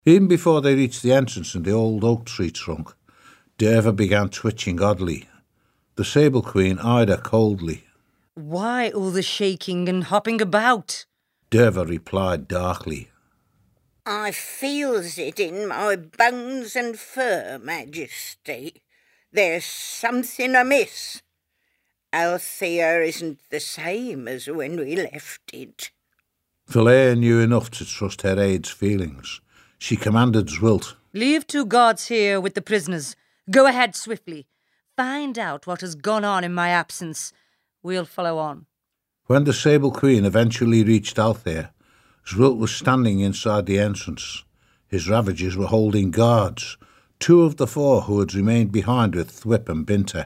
Even before they reached the entrance in the old oak tree trunk, Derva began twitching oddly. The Sable Queen eyed her coldly. Why all the shaking and hopping about? Derva replied darkly. I feels it in my bones and fur, Majesty. There's something amiss. Althea isn't the same as when we left it. Valea knew enough to trust her aide's feelings. She commanded Zwilt. Leave 2 guards here with the prisoners. Go ahead swiftly. Find out what has gone on in my absence. We'll follow on. When the Sable Queen eventually reached Althea, Zwilt was standing inside the entrance. His ravagers were holding guards, 2 of the 4 who had remained behind with Thwip and Binter.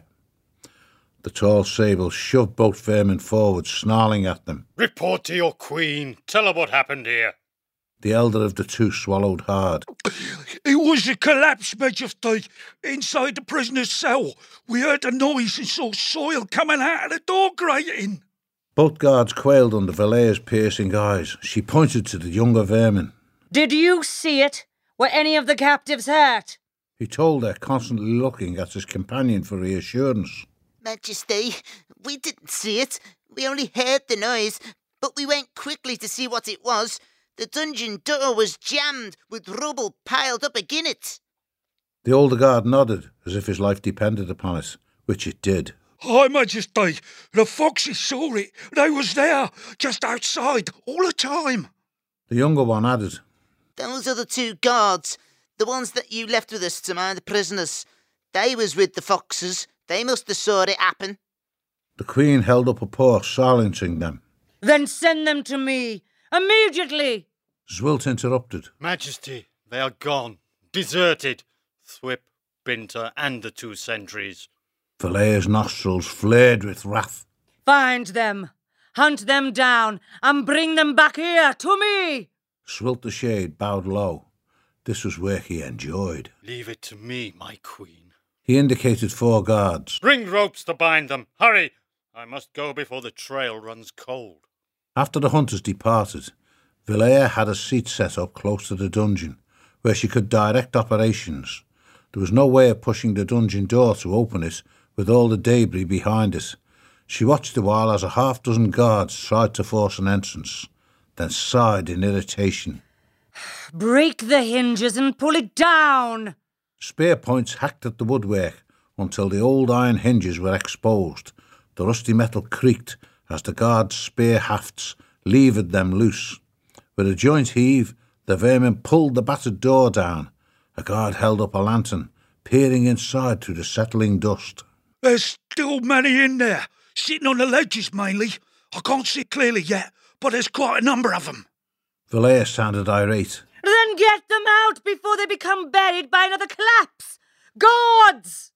The tall Sable shoved both vermin forward, snarling at them. Report to your queen. Tell her what happened here. The elder of the 2 swallowed hard. It was a collapse, Majesty. Inside the prisoner's cell, we heard a noise and saw soil coming out of the door grating. Both guards quailed under Valea's piercing eyes. She pointed to the younger vermin. Did you see it? Were any of the captives hurt? He told her, constantly looking at his companion for reassurance. Majesty, we didn't see it. We only heard the noise, but we went quickly to see what it was. The dungeon door was jammed with rubble piled up agin it. The older guard nodded, as if his life depended upon it, which it did. Hi, Majesty. The foxes saw it. They was there, just outside, all the time. The younger one added. Those are the 2 guards, the ones that you left with us to mind the prisoners. They was with the foxes. They must have saw it happen. The Queen held up a paw, silencing them. Then send them to me. Immediately! Zwilt interrupted. Majesty, they are gone. Deserted. Thwip, Binter, and the 2 sentries. Valea's nostrils flared with wrath. Find them, hunt them down, and bring them back here to me! Zwilt the Shade bowed low. This was work he enjoyed. Leave it to me, my queen. He indicated 4 guards. Bring ropes to bind them. Hurry! I must go before the trail runs cold. After the hunters departed, Valea had a seat set up close to the dungeon, where she could direct operations. There was no way of pushing the dungeon door to open it, with all the debris behind it. She watched a while as a 6 guards tried to force an entrance, then sighed in irritation. Break the hinges and pull it down! Spear points hacked at the woodwork until the old iron hinges were exposed. The rusty metal creaked as the guards' spear hafts levered them loose. With a joint heave, the vermin pulled the battered door down. A guard held up a lantern, peering inside through the settling dust. There's still many in there, sitting on the ledges mainly. I can't see clearly yet, but there's quite a number of them. Valea sounded irate. Then get them out before they become buried by another collapse! Guards!